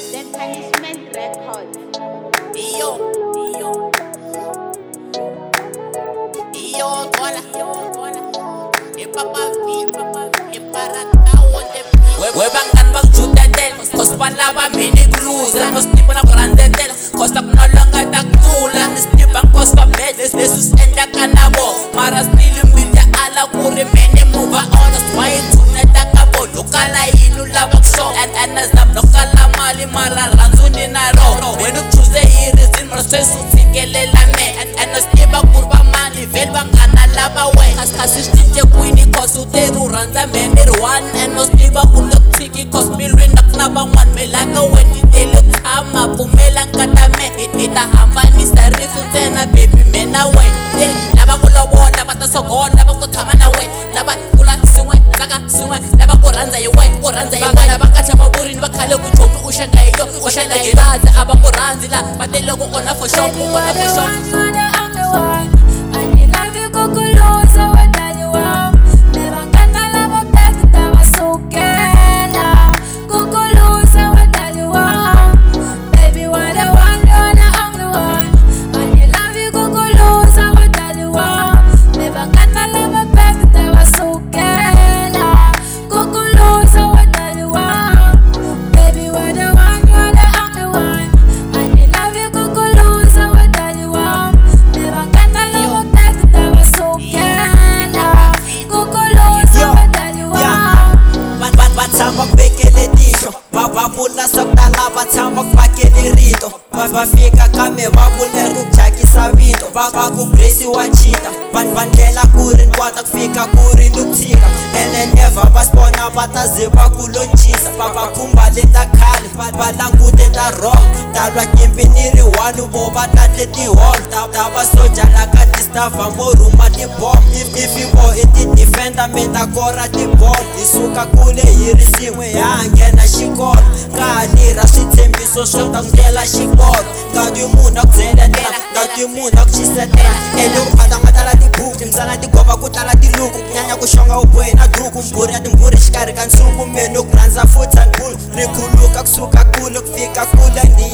The Punishment Records. Webangan magjudatel, cause palava mini blues. Nos tipo na grandetel, cause tak no longer takula. Nis tipang cause pa bedes, lesus enda kanabo. Mara still media ala kuri mene move on. Us why tuna takabo, lokala inu labak show. And as nam lokala mali mara ranzuni na ro. When you choose the iris in procesu tikelela me. And us tipa kurba mali, vel bangana laba we. Kasistinte queenie cause uteru ranza mene one. And us tipa kurba cause milwin naknaba one me like a wedding tele kama pumela nkatame itahamba ni sarifu tena baby mena we laba kula wona batasogona laba kuthama na we laba kula singwe saka singwe laba kuranza ye we laba kacha maburini bakhale kujomi ushenda yiyo ushenda yibaza abakuranzi la batele ku ona for shop Vavula sokutala va tshama ku fakele rito va fika kambe va vule ku thyakisa vito va ku bresiwa chita vanhu va ndlela ku ri kwata ku fika ku ri no tshika ene never va spona va ta ze va ku lonchisa va khumba leta khale va langute ta wrong ta lwa nyimpi ni ri one vo va tatle tihall ta va soja la ka tistava mo rhuma tibomb if you go i ti-defender mi ta kora tiball hi suka kule hi ri sin'we ha nghena xikolo ka nira switshembiso swo ta ndlela xikolo ngati munhu a ku byeletela ngati munhu a ku xisetela ene ku phatamata tibuku timbyana tigova ku tala tiluku ku nyanya ku xonga u bohe na duku mbhuri ya timbhuri xikarhi ka nsuku meno ku rhandza futsal bull ri khuluka kusuka kule ku fika kule